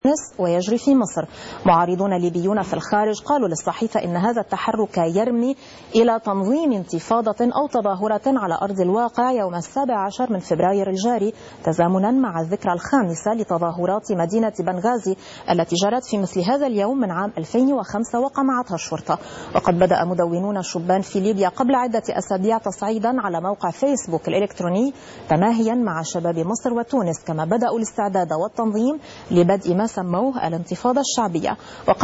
ويجري في مصر. معارضون ليبيون في الخارج قالوا للصحيفة إن هذا التحرك يرمي إلى تنظيم انتفاضة أو تظاهرة على أرض الواقع يوم 17 من فبراير الجاري، تزامنا مع الذكرى الخامسة لتظاهرات مدينة بنغازي التي جرت في مثل هذا اليوم من عام 2005 وقمعتها الشرطة. وقد بدأ مدونون الشبان في ليبيا قبل عدة أسابيع تصعيدا على موقع فيسبوك الإلكتروني تماهيا مع شباب مصر وتونس، كما بدأوا الاستعداد والتنظيم لبدء ما سموه الانتفاضة الشعبية.